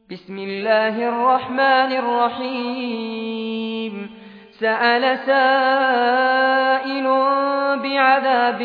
بسم الله الرحمن الرحيم سأل سائل بعذاب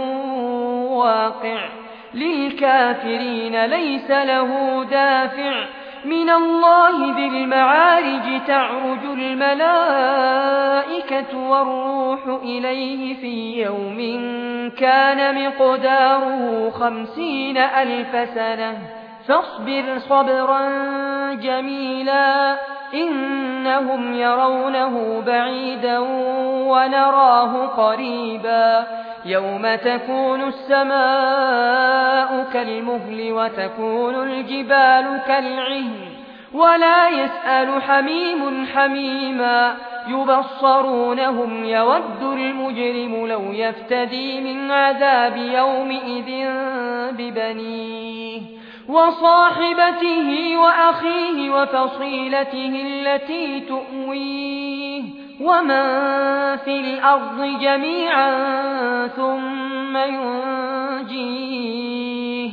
واقع للكافرين ليس له دافع من الله ذي المعارج تعرج الملائكة والروح إليه في يوم كان مقداره 50,000 سنة فاصبر صبرا جميلا إنهم يرونه بعيدا ونراه قريبا يوم تكون السماء كالمهل وتكون الجبال كالعهن ولا يسأل حميم حميما يبصرونهم يود المجرم لو يفتدي من عذاب يومئذ ببنيه وصاحبته وأخيه وفصيلته التي تؤويه ومن في الأرض جميعا ثم ينجيه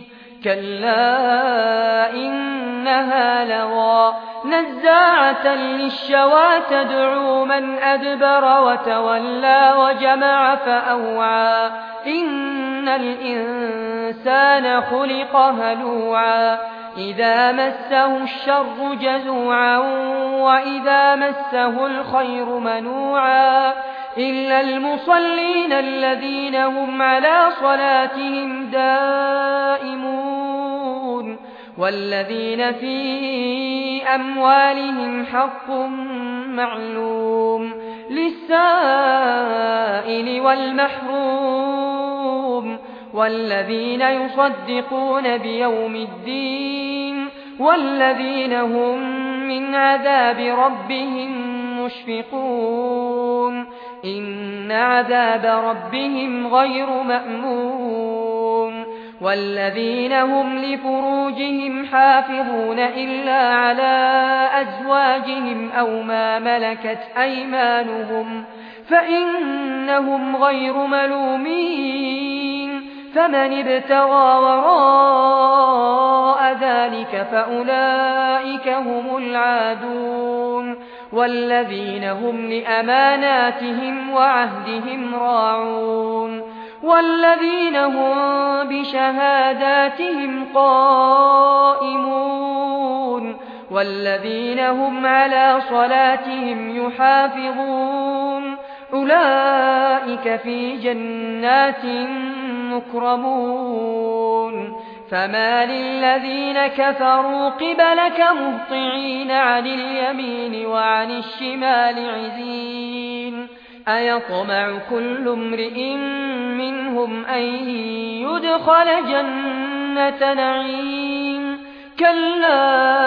كلا إنها لظى نزاعة للشوى تدعو من أدبر وتولى وجمع فأوعى إن الإنسان خلق هلوعا إذا مسه الشر جزوعا وإذا مسه الخير منوعا إلا المصلين الذين هم على صلاتهم دائمون والذين في أموالهم حق معلوم للسائل والمحروم والذين يصدقون بيوم الدين والذين هم من عذاب ربهم مشفقون إن عذاب ربهم غير مأمون والذين هم لفروجهم حافظون إلا على أزواجهم أو ما ملكت أيمانهم فإنهم غير ملومين فمن ابتغى وراء ذلك فأولئك هم العادون والذين هم لأماناتهم وعهدهم راعون والذين هم بشهاداتهم قائمون والذين هم على صلاتهم يحافظون أولئك في جنات مكرمون فما للذين كفروا قبلك مهطعين عن اليمين وعن الشمال عزين أيطمع كل امرئ منهم أن يدخل جنة نعيم كلا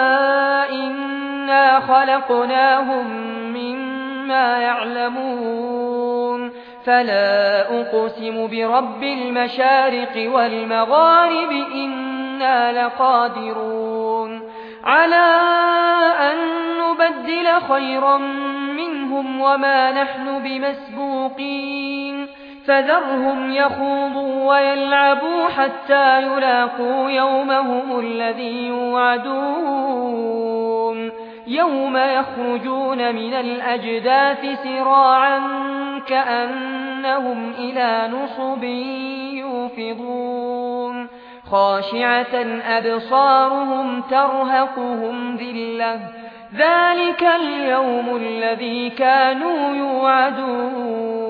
إنا خلقناهم مما يعلمون فلا أقسم برب المشارق والمغارب إنا لقادرون على أن نبدل خيرا منهم وما نحن بمسبوقين فذرهم يخوضوا ويلعبوا حتى يلاقوا يومهم الذي يوعدون يوم يخرجون من الأجداث سراعا كأنهم إلى نصب يوفضون خاشعة أبصارهم ترهقهم ذلة ذلك اليوم الذي كانوا يوعدون